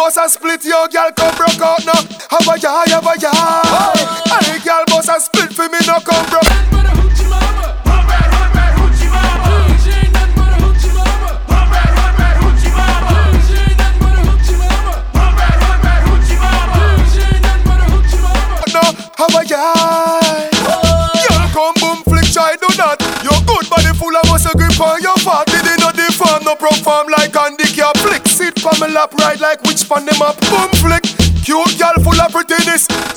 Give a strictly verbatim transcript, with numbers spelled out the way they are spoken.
boss a split, yo girl come broke out now. Have a ya, have a ya. Hey, girl boss a split for me no come broke. Have a guy. Y'all come boom flick, try do that. Your good body full of muscle grip on your fat. Did it not deform, no perform like handicap. Flick, sit on my lap, ride like which pan them up. Boom flick, cute girl full of prettiness.